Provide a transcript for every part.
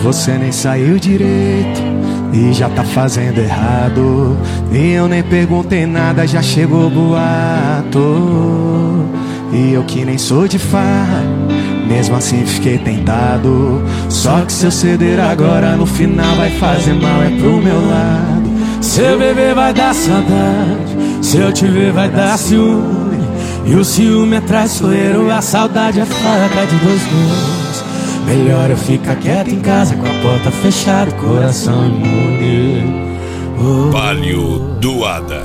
você nem saiu direito e já tá fazendo errado. E eu nem perguntei nada, já chegou o boato. E eu que nem sou de farra, mesmo assim fiquei tentado. Só que se eu ceder agora, no final vai fazer mal, é pro meu lado. Se eu beber vai dar saudade, se eu te ver vai dar ciúme. E o ciúme é traiçoeiro, a saudade é faca de dois gumes. Melhor eu ficar quieto em casa, com a porta fechada, coração imune. Palio do Ada.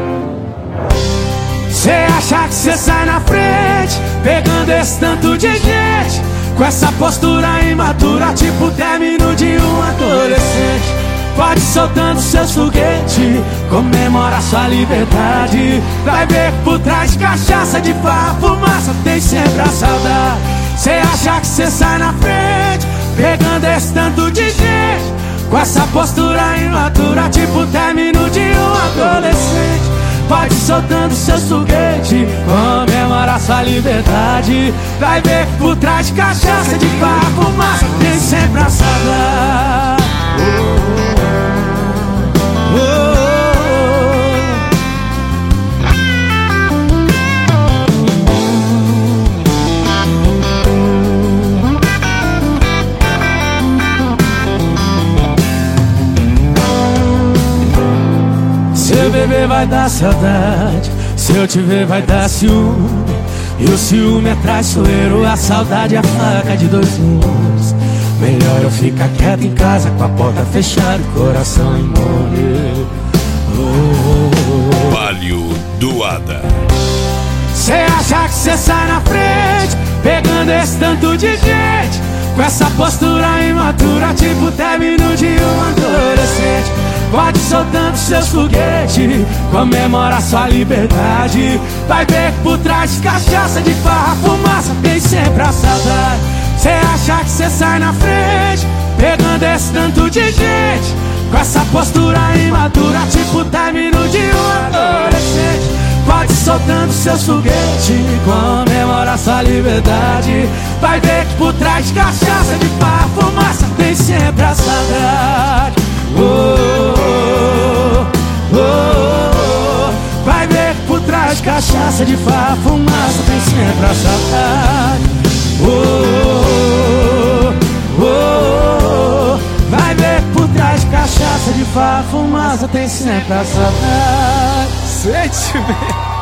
Cê acha que cê sai na frente, pegando esse tanto de gente, com essa postura imatura, tipo término de um adolescente. Pode soltando seus foguetes, comemora sua liberdade. Vai ver que por trás de cachaça, de farra, fumaça, tem sempre a saudade. Cê acha que cê sai na frente, pegando esse tanto de gente, com essa postura imatura, tipo término de um adolescente. Pode soltando seus foguetes, comemora sua liberdade. Vai ver que por trás de cachaça, de farra, fumaça, tem sempre a saudade. Se eu beber vai dar saudade, se eu te ver vai dar ciúme. E o ciúme é traiçoeiro, a saudade é a faca de dois gumes. Melhor eu ficar quieto em casa, com a porta fechada, coração imune. Palio do Ada. Cê acha que cê sai na frente, pegando esse tanto de gente, com essa postura imatura, tipo término de um adolescente. Pode soltando seus foguetes, comemora sua liberdade. Vai ver que por trás de cachaça, de farra, fumaça, tem sempre a saudade. Cê acha que cê sai na frente, pegando esse tanto de gente, com essa postura imatura, tipo término de um adolescente. Pode soltando seus foguetes, comemora sua liberdade. Vai ver que por trás de cachaça, de farra, fumaça, tem sempre a saudade. Vai ver que por trás de cachaça, de farra, fumaça, tem sempre a saudade. Vai ver que por trás de cachaça, de farra, fumaça, tem sempre a saudade. Sentimento.